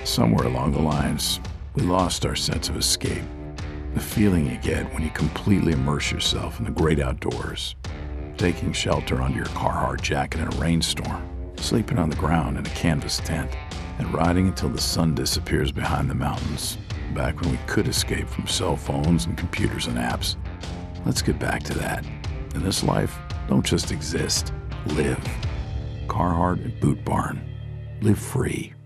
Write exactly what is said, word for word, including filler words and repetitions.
Somewhere along the lines, we lost our sense of escape. The feeling you get when you completely immerse yourself in the great outdoors, taking shelter under your Carhartt jacket in a rainstorm, sleeping on the ground in a canvas tent, and riding until the sun disappears behind the mountains, back when we could escape from cell phones and computers and apps. Let's get back to that. In this life, don't just exist, live. Carhartt and Boot Barn. Live free.